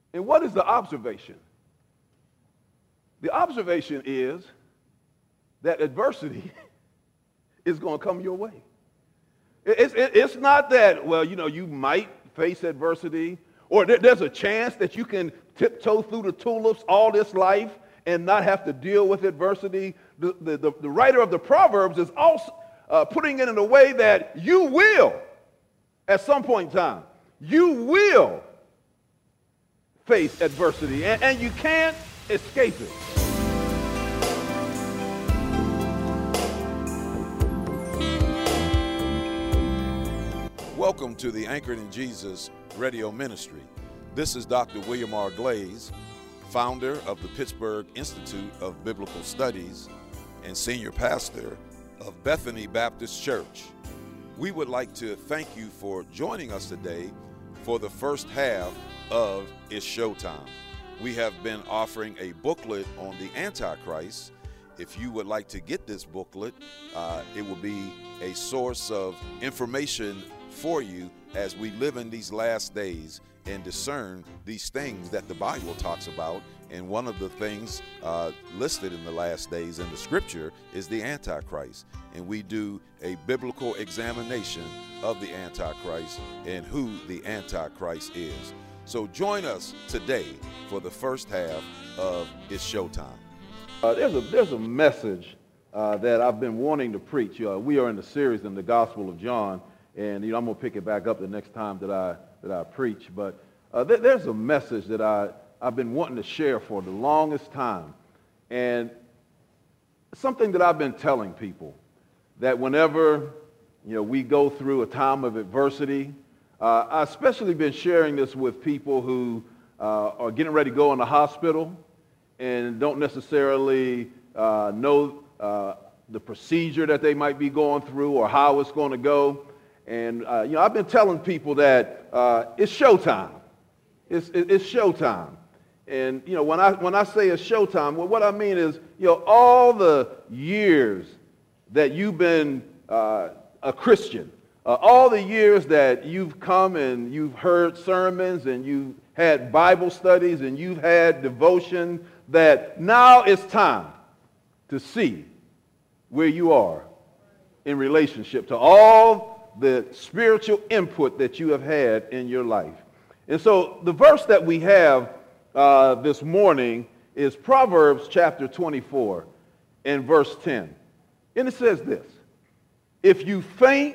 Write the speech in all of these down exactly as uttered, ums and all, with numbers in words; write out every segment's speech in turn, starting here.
And what is the observation? The observation is that adversity is going to come your way. It's, it's not that, well, you know, you might face adversity, or there's a chance that you can tiptoe through the tulips all this life and not have to deal with adversity. The, the, the, the writer of the Proverbs is also uh, putting it in a way that you will, at some point in time, you will face adversity, and, and you can't escape it. Welcome to the Anchored in Jesus radio ministry. This is Doctor William R. Glaze, founder of the Pittsburgh Institute of Biblical Studies and senior pastor of Bethany Baptist Church. We would like to thank you for joining us today for the first half of It's Showtime. We have been offering a booklet on the Antichrist. If you would like to get this booklet, uh, it will be a source of information for you as we live in these last days and discern these things that the Bible talks about. And one of the things uh, listed in the last days in the scripture is the Antichrist. And we do a biblical examination of the Antichrist and who the Antichrist is. So join us today for the first half of It's Showtime. Uh, there's a there's a message uh, that I've been wanting to preach. Uh, we are in the series in the Gospel of John, and you know I'm gonna pick it back up the next time that I that I preach. But uh, th- there's a message that I I've been wanting to share for the longest time, and something that I've been telling people that whenever you know we go through a time of adversity, uh, I've especially been sharing this with people who uh, are getting ready to go in the hospital and don't necessarily uh, know uh, the procedure that they might be going through or how it's going to go. And, uh, you know, I've been telling people that uh, it's showtime. It's, it's showtime. And, you know, when I, when I say it's showtime, well, what I mean is, you know, all the years that you've been uh, a Christian, uh, all the years that you've come and you've heard sermons and you've had Bible studies and you've had devotion, that now it's time to see where you are in relationship to all the spiritual input that you have had in your life. And so the verse that we have uh, this morning is Proverbs chapter twenty-four and verse ten. And it says this: if you faint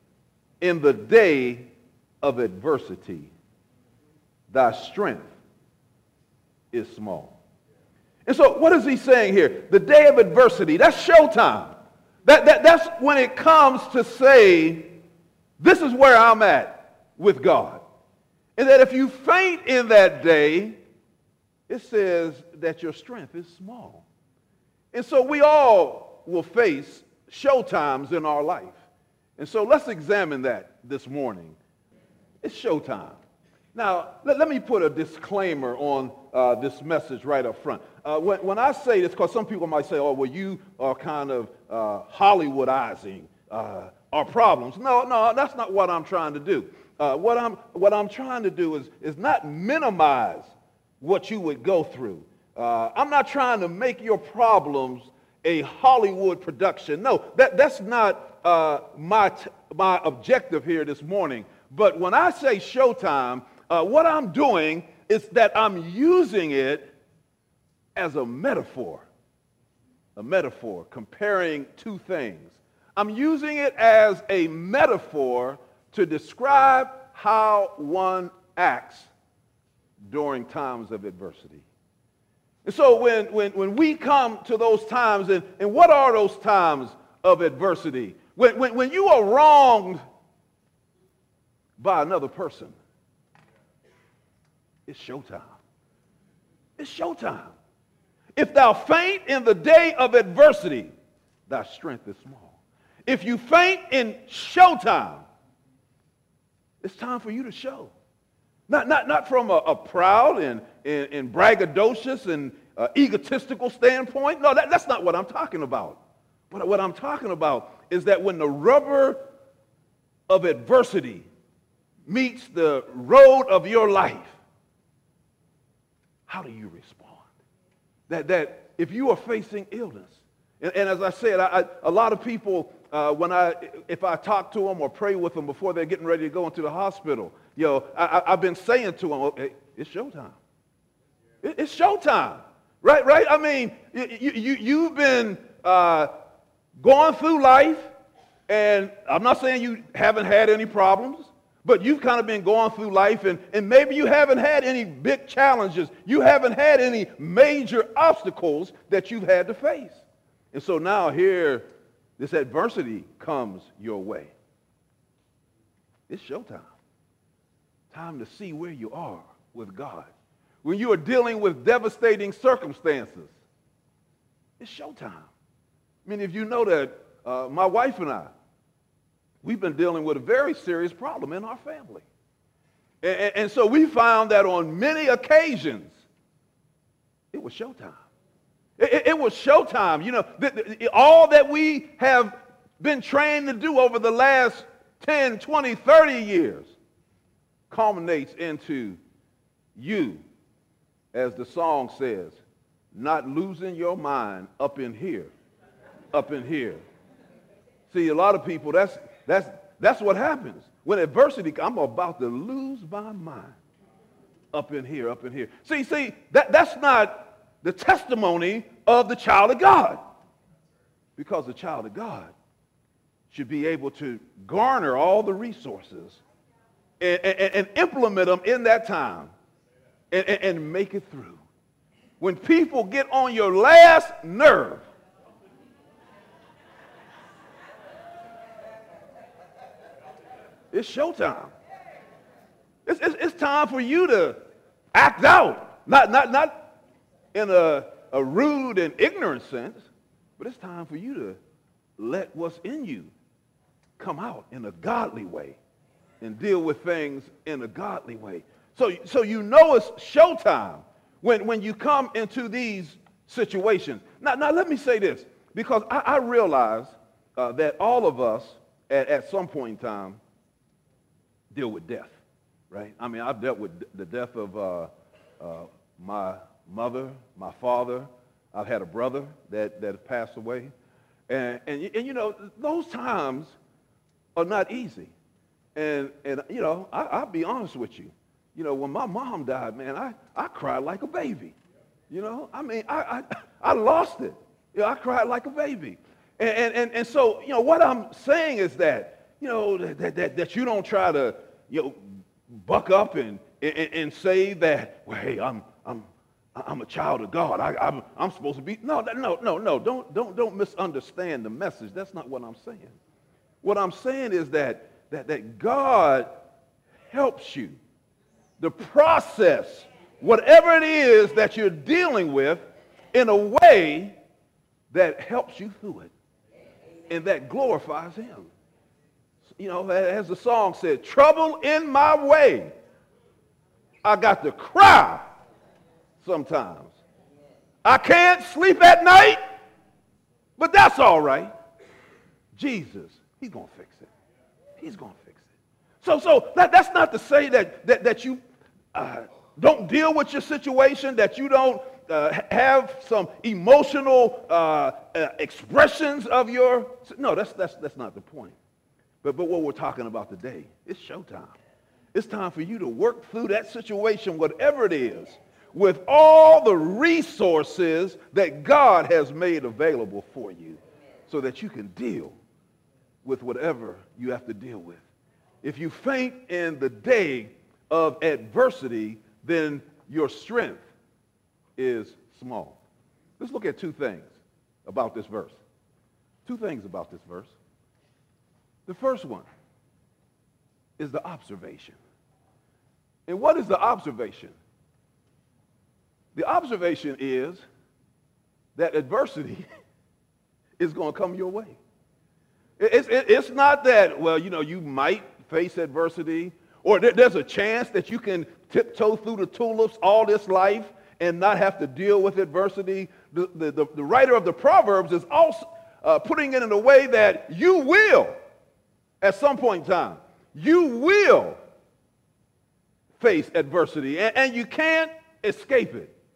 in the day of adversity, thy strength is small. And so what is he saying here? The day of adversity, that's showtime. That, that, that's when it comes to say, this is where I'm at with God. And that if you faint in that day, it says that your strength is small. And so we all will face showtimes in our life. And so let's examine that this morning. It's showtime. Now, let, let me put a disclaimer on uh, this message right up front. Uh, when, when I say this, because some people might say, oh, well, you are kind of uh, Hollywoodizing uh, our problems. No, no, that's not what I'm trying to do. Uh, what I'm what I'm trying to do is, is not minimize what you would go through. Uh, I'm not trying to make your problems a Hollywood production. No, that, that's not uh, my, t- my objective here this morning. But when I say showtime, uh, what I'm doing is that I'm using it as a metaphor, a metaphor, comparing two things. I'm using it as a metaphor to describe how one acts during times of adversity. And so when, when, when we come to those times, and, and what are those times of adversity? When, when, when you are wronged by another person, it's showtime. It's showtime. If thou faint in the day of adversity, thy strength is small. If you faint in showtime, it's time for you to show. Not, not, not from a, a proud and, and, and braggadocious and uh, egotistical standpoint. No, that, that's not what I'm talking about. What, what I'm talking about is that when the rubber of adversity meets the road of your life, how do you respond? That, that if you are facing illness, and, and as I said, I, I, a lot of people, uh, when I, if I talk to them or pray with them before they're getting ready to go into the hospital, you know, I, I, I've been saying to them, okay, it's showtime. It, it's showtime, right? Right? I mean, you, you, you've been uh, going through life, and I'm not saying you haven't had any problems, but you've kind of been going through life, and, and maybe you haven't had any big challenges. You haven't had any major obstacles that you've had to face. And so now here, this adversity comes your way. It's showtime. Time to see where you are with God. When you are dealing with devastating circumstances, it's showtime. I mean, if you know that uh, my wife and I, we've been dealing with a very serious problem in our family. And, and, and so we found that on many occasions, it was showtime. It, it, it was showtime. You know, the, the, all that we have been trained to do over the last ten, twenty, thirty years culminates into you, as the song says, not losing your mind up in here, up in here. See, a lot of people, that's That's, that's what happens. When adversity, I'm about to lose my mind up in here, up in here. See, see, that, that's not the testimony of the child of God. Because the child of God should be able to garner all the resources and, and, and implement them in that time and, and, and make it through. When people get on your last nerve, it's showtime. It's, it's, it's time for you to act out. Not, not, not in a, a rude and ignorant sense, but it's time for you to let what's in you come out in a godly way and deal with things in a godly way. So, so you know it's showtime when, when you come into these situations. Now, now let me say this, because I, I realize uh, that all of us at, at some point in time deal with death, right? I mean, I've dealt with the death of uh, uh, my mother, my father. I've had a brother that, that passed away. And, and, and, you know, those times are not easy. And, and you know, I, I'll be honest with you. You know, when my mom died, man, I, I cried like a baby. You know, I mean, I, I, I lost it. You know, I cried like a baby. And, and, and, and so, you know, what I'm saying is that, you know, that, that, that you don't try to, you know, buck up and, and, and say that, well, hey, I'm, I'm, I'm a child of God. I, I'm, I'm supposed to be. No, no, no, no. Don't, don't, don't misunderstand the message. That's not what I'm saying. What I'm saying is that, that, that God helps you to process whatever it is that you're dealing with in a way that helps you through it and that glorifies him. You know, as the song said, trouble in my way. I got to cry sometimes. I can't sleep at night, but that's all right. Jesus, he's going to fix it. He's going to fix it. So, so that, that's not to say that, that, that you uh, don't deal with your situation, that you don't uh, have some emotional uh, uh, expressions of your, no, that's, that's, that's not the point. But, but what we're talking about today, it's showtime. It's time for you to work through that situation, whatever it is, with all the resources that God has made available for you so that you can deal with whatever you have to deal with. If you faint in the day of adversity, then your strength is small. Let's look at two things about this verse. Two things about this verse. The first one is the observation. And what is the observation? The observation is that adversity is going to come your way. It's, it's not that, well, you know, you might face adversity, or there's a chance that you can tiptoe through the tulips all this life and not have to deal with adversity. The, the, the, the writer of the Proverbs is also uh, putting it in a way that you will, at some point in time, you will face adversity, and, and you can't escape it.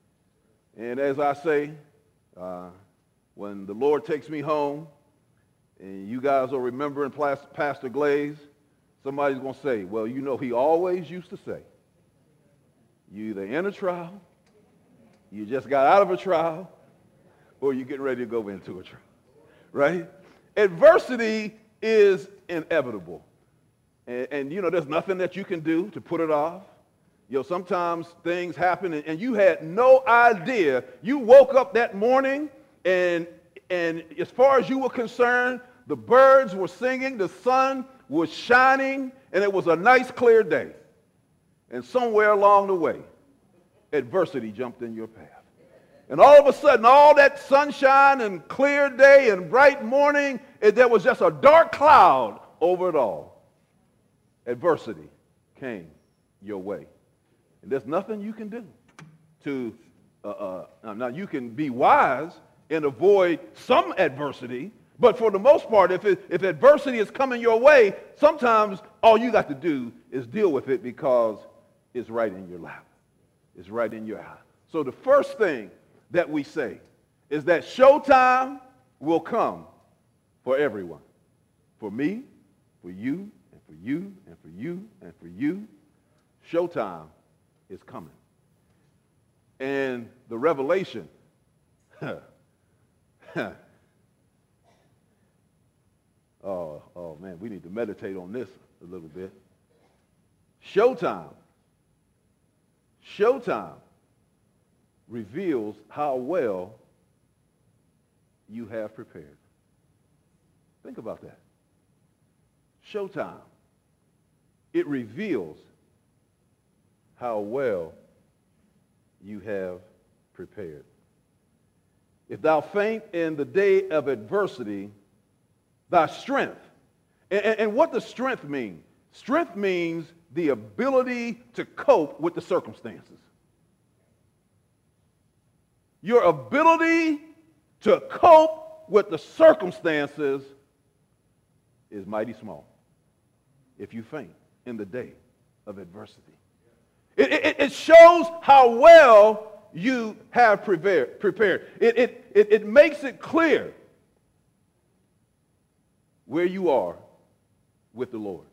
And as I say, uh, when the Lord takes me home, and you guys are remembering Pastor Glaze, somebody's going to say, well, you know, he always used to say, you either in a trial, you just got out of a trial, or you're getting ready to go into a trial, right? Adversity is inevitable. And, and, you know, there's nothing that you can do to put it off. You know, sometimes things happen, and, and you had no idea. You woke up that morning, and, and as far as you were concerned, the birds were singing, the sun was shining, and it was a nice, clear day. And somewhere along the way, adversity jumped in your path. And all of a sudden, all that sunshine and clear day and bright morning, it, there was just a dark cloud over it all. Adversity came your way. And there's nothing you can do to, uh, uh, now you can be wise and avoid some adversity, but for the most part, if, it, if adversity is coming your way, sometimes all you got to do is deal with it because it's right in your lap. It's right in your eye. So the first thing that we say is that showtime will come for everyone. For me, for you, and for you, and for you, and for you. Showtime is coming. And the revelation, Oh, oh, man, we need to meditate on this a little bit. Showtime. Showtime reveals how well you have prepared. Think about that. Showtime. It reveals how well you have prepared. If thou faint in the day of adversity, thy strength. And, and, and what does strength mean? Strength means the ability to cope with the circumstances. Your ability to cope with the circumstances is mighty small if you faint in the day of adversity. It, it, it shows how well you have prepared. prepared. It, it, it, it makes it clear where you are with the Lord.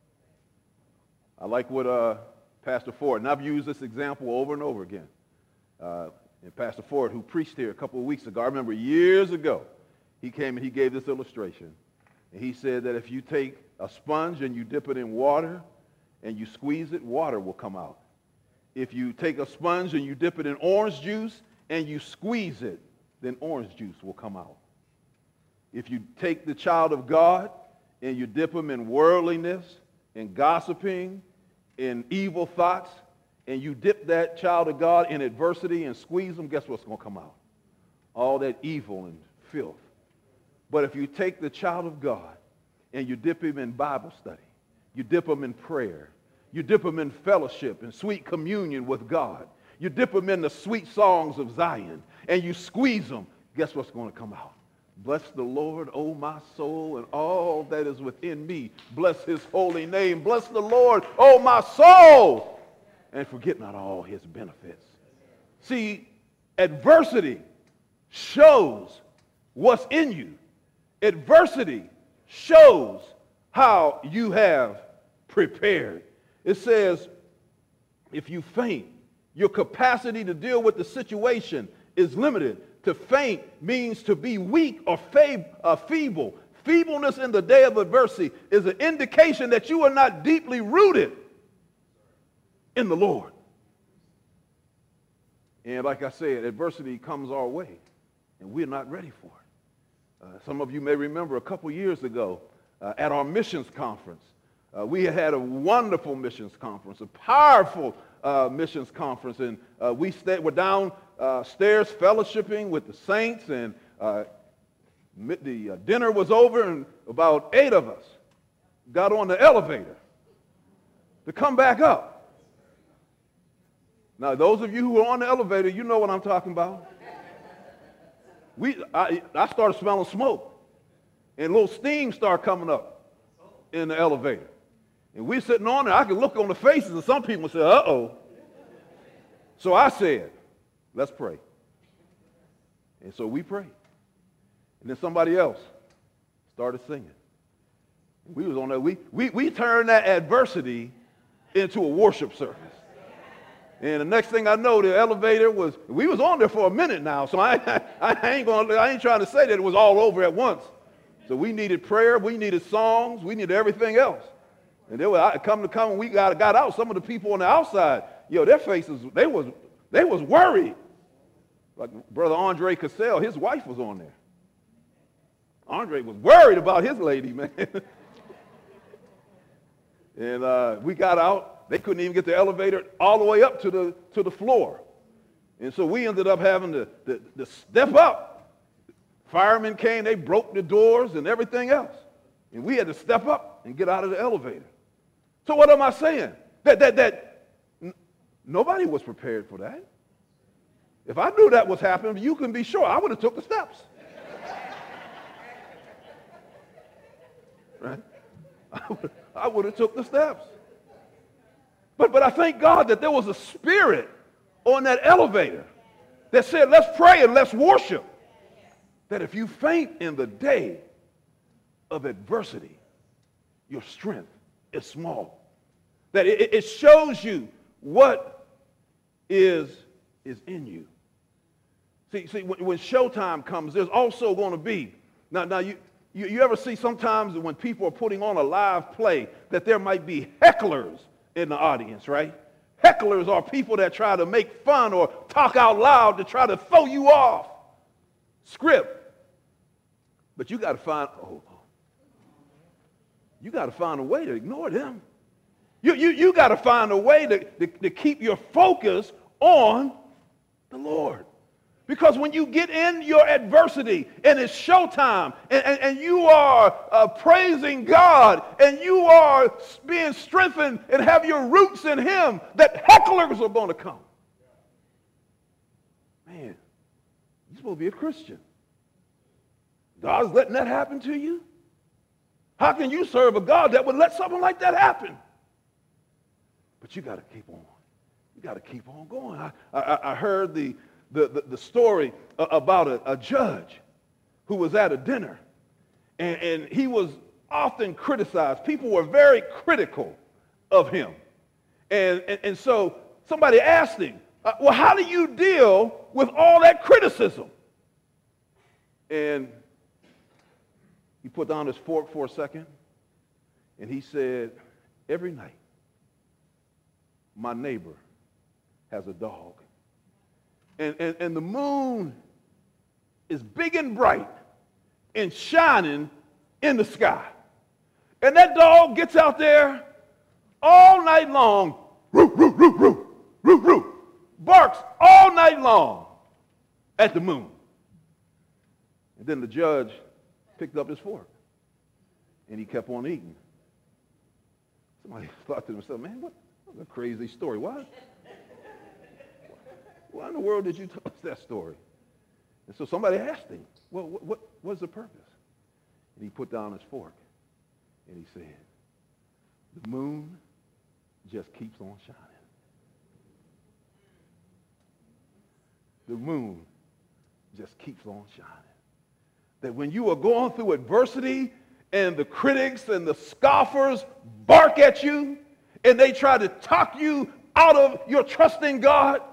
I like what uh, Pastor Ford, and I've used this example over and over again. Uh, and Pastor Ford, who preached here a couple of weeks ago, I remember years ago, he came and he gave this illustration. And he said that if you take a sponge and you dip it in water and you squeeze it, water will come out. If you take a sponge and you dip it in orange juice and you squeeze it, then orange juice will come out. If you take the child of God and you dip him in worldliness, in gossiping, in evil thoughts, and you dip that child of God in adversity and squeeze him, guess what's going to come out? All that evil and filth. But if you take the child of God and you dip him in Bible study, you dip him in prayer, you dip him in fellowship and sweet communion with God, you dip him in the sweet songs of Zion, and you squeeze him, guess what's going to come out? Bless the Lord, O my soul, and all that is within me. Bless his holy name. Bless the Lord, O my soul, and forget not all his benefits. See, adversity shows what's in you. Adversity shows how you have prepared. It says, if you faint, your capacity to deal with the situation is limited. To faint means to be weak or fab, uh, feeble. Feebleness in the day of adversity is an indication that you are not deeply rooted in the Lord. And like I said, adversity comes our way, and we're not ready for it. Uh, some of you may remember a couple years ago uh, at our missions conference, uh, we had a wonderful missions conference, a powerful uh, missions conference, and uh, we stayed, were down Uh, stairs fellowshipping with the saints, and uh, the uh, dinner was over, and about eight of us got on the elevator to come back up. Now, those of you who are on the elevator, you know what I'm talking about. We, I, I started smelling smoke, and little steam started coming up in the elevator. And we sitting on there, I could look on the faces of some people and say, uh-oh. So I said, let's pray. And so we prayed. And then somebody else started singing. We was on that. We, we, we turned that adversity into a worship service. And the next thing I know, the elevator was, we was on there for a minute now, so I, I, I ain't going, I ain't trying to say that it was all over at once. So we needed prayer, we needed songs, we needed everything else. And they were come to come when we got, got out, some of the people on the outside, yo, their faces, they was, they was worried. Like Brother Andre Cassell, his wife was on there. Andre was worried about his lady, man. And uh, we got out. They couldn't even get the elevator all the way up to the, to the floor. And so we ended up having to, to, to step up. Firemen came, they broke the doors and everything else. And we had to step up and get out of the elevator. So what am I saying? That, that, that n- nobody was prepared for that. If I knew that was happening, you can be sure I would have took the steps. Right? I would have took the steps. But, but I thank God that there was a spirit on that elevator that said, let's pray and let's worship. That if you faint in the day of adversity, your strength is small. That it, it shows you what is, is in you. See, see when, when showtime comes, there's also going to be, now, now you, you, you ever see sometimes when people are putting on a live play that there might be hecklers in the audience, right? Hecklers are people that try to make fun or talk out loud to try to throw you off script. But you got to find, oh, you got to find a way to ignore them. You, you, you got to find a way to, to, to keep your focus on the Lord. Because when you get in your adversity and it's showtime and, and, and you are uh, praising God and you are being strengthened and have your roots in Him, that hecklers are going to come. Man, you're supposed to be a Christian. God's letting that happen to you? How can you serve a God that would let something like that happen? But you got to keep on. You got to keep on going. I, I, I heard the, the, the, the story about a, a judge who was at a dinner, and, and he was often criticized. People were very critical of him. And, and, and so somebody asked him, uh, well, how do you deal with all that criticism? And he put down his fork for a second, and he said, every night, my neighbor has a dog. And, and, and the moon is big and bright and shining in the sky. And that dog gets out there all night long, roo, roo, roo, roo, roo, roo, barks all night long at the moon. And then the judge picked up his fork, and he kept on eating. Somebody thought to themselves, man, what, what a crazy story. Why? Why in the world did you tell us that story? And so somebody asked him, well, what, what, what's the purpose? And he put down his fork, and he said, the moon just keeps on shining. The moon just keeps on shining. That when you are going through adversity and the critics and the scoffers bark at you and they try to talk you out of your trust in God,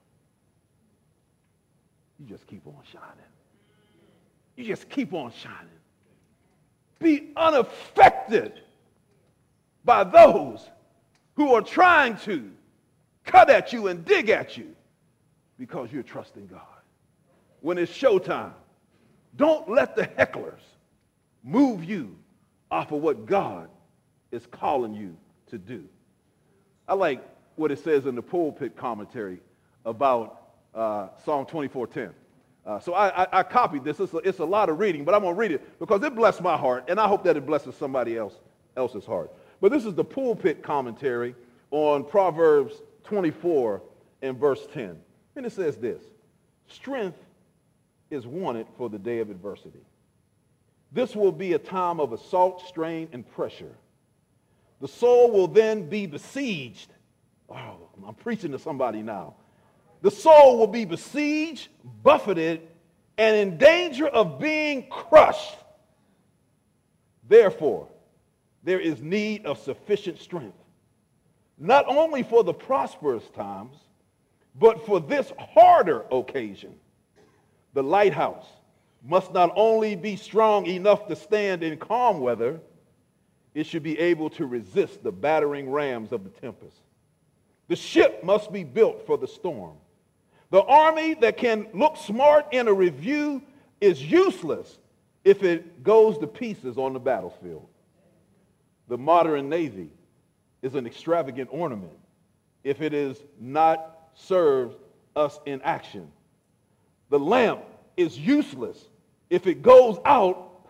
you just keep on shining. You just keep on shining. Be unaffected by those who are trying to cut at you and dig at you because you're trusting God. When it's showtime, don't let the hecklers move you off of what God is calling you to do. I like what it says in the pulpit commentary about uh, Psalm twenty-four ten. Uh, so I, I, I copied this. It's a, it's a lot of reading, but I'm going to read it because it blessed my heart, and I hope that it blesses somebody else else's heart. But this is the pulpit commentary on Proverbs twenty-four and verse ten. And it says this: strength is wanted for the day of adversity. This will be a time of assault, strain, and pressure. The soul will then be besieged. Oh, I'm preaching to somebody now. The soul will be besieged, buffeted, and in danger of being crushed. Therefore, there is need of sufficient strength, not only for the prosperous times, but for this harder occasion. The lighthouse must not only be strong enough to stand in calm weather, it should be able to resist the battering rams of the tempest. The ship must be built for the storm. The army that can look smart in a review is useless if it goes to pieces on the battlefield. The modern Navy is an extravagant ornament if it is not served us in action. The lamp is useless if it goes out.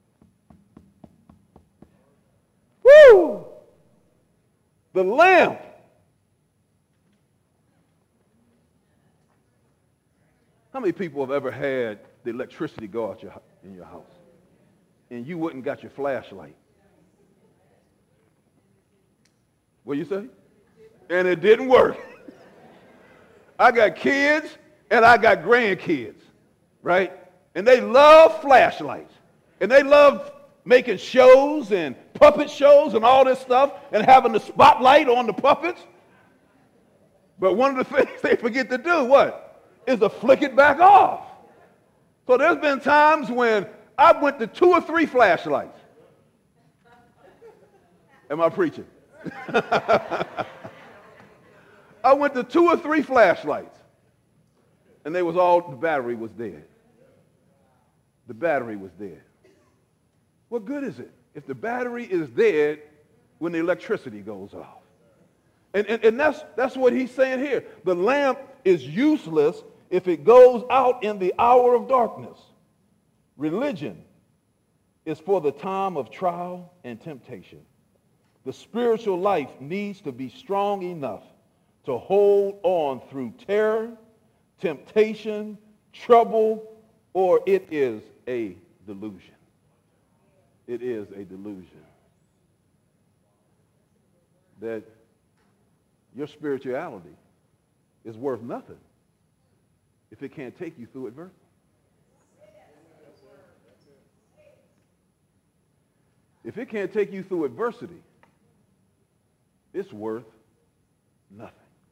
Woo! The lamp. How many people have ever had the electricity go out your, in your house and you wouldn't got your flashlight? What you say? And it didn't work. I got kids and I got grandkids, right? And they love flashlights. And they love making shows and puppet shows and all this stuff and having the spotlight on the puppets. But one of the things they forget to do, what? Is to flick it back off. So there's been times when I went to two or three flashlights. Am I preaching? I went to two or three flashlights, and they was all, the battery was dead. The battery was dead. What good is it if the battery is dead when the electricity goes off? And, and, and that's, that's what he's saying here. The lamp is useless if it goes out in the hour of darkness. Religion is for the time of trial and temptation. The spiritual life needs to be strong enough to hold on through terror, temptation, trouble, or it is a delusion. It is a delusion. That your spirituality is worth nothing if it can't take you through adversity. If it can't take you through adversity, it's worth nothing.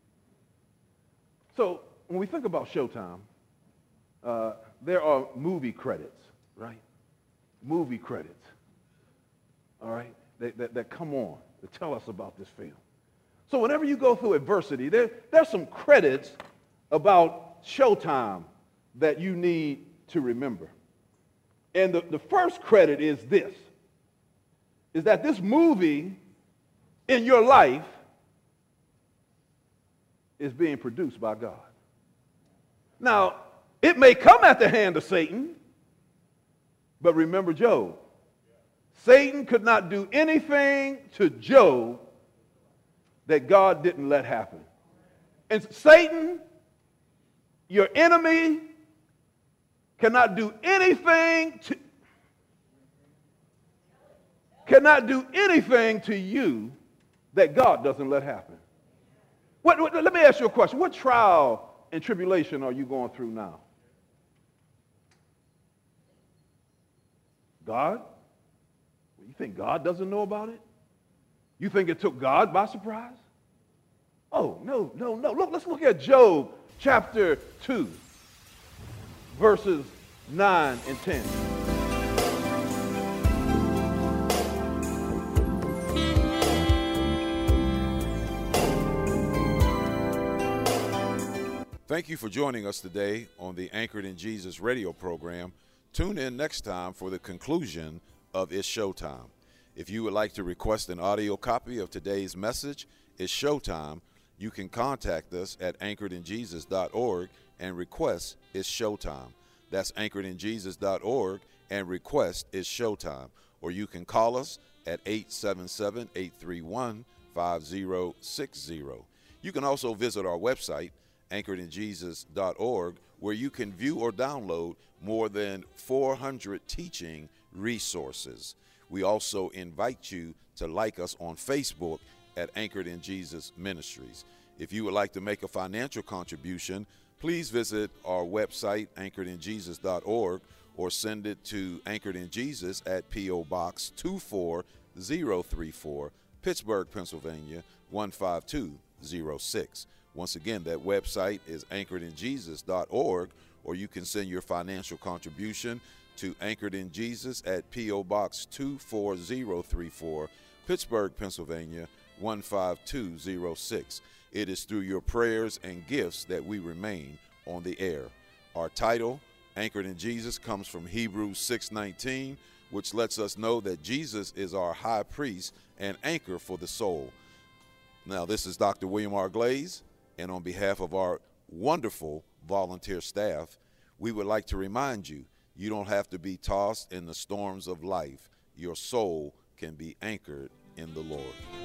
So when we think about Showtime, uh, there are movie credits, right? Movie credits, all right, that, that, that come on to tell us about this film. So whenever you go through adversity, there, there's some credits about Showtime that you need to remember. And the, the first credit is this, is that this movie in your life is being produced by God. Now, it may come at the hand of Satan, but remember Job. Satan could not do anything to Job that God didn't let happen. And Satan, your enemy, cannot do anything to cannot do anything to you that God doesn't let happen. What, what, let me ask you a question. What trial and tribulation are you going through now? God? You think God doesn't know about it? You think it took God by surprise? Oh, no, no, no. Look, let's look at Job chapter two, verses nine and ten. Thank you for joining us today on the Anchored in Jesus radio program. Tune in next time for the conclusion of It's Showtime. If you would like to request an audio copy of today's message, It's Showtime, you can contact us at anchored in jesus dot org and request It's Showtime. That's anchored in jesus dot org and request It's Showtime. Or you can call us at eight seven seven, eight three one, five zero six zero. You can also visit our website, anchored in jesus dot org, where you can view or download more than four hundred teaching resources. We also invite you to like us on Facebook at Anchored in Jesus Ministries. If you would like to make a financial contribution, please visit our website, anchored in jesus dot org, or send it to Anchored in Jesus at P O. Box two four zero three four, Pittsburgh, Pennsylvania one five two zero six. Once again, that website is anchored in jesus dot org, or you can send your financial contribution to Anchored in Jesus at P O. Box two four zero three four, Pittsburgh, Pennsylvania one five two zero six. It is through your prayers and gifts that we remain on the air. Our title, Anchored in Jesus, comes from Hebrews six nineteen, which lets us know that Jesus is our high priest and anchor for the soul. Now, this is Doctor William R. Glaze, and on behalf of our wonderful volunteer staff, we would like to remind you, you don't have to be tossed in the storms of life. Your soul can be anchored in the Lord.